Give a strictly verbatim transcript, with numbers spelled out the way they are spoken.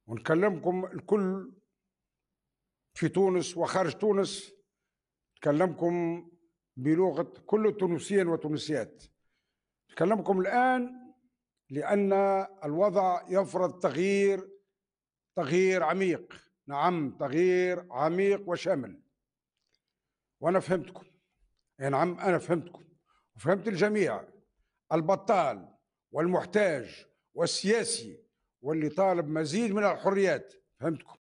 ونكلمكم الكل في تونس وخارج تونس، نكلمكم بلغة كل التونسيين والتونسيات. نكلمكم الآن لأن الوضع يفرض تغيير تغيير عميق. نعم، تغيير عميق وشامل. وأنا فهمتكم. أي نعم، أنا فهمتكم وفهمت الجميع، البطال والمحتاج والسياسي واللي طالب مزيد من الحريات. فهمتكم.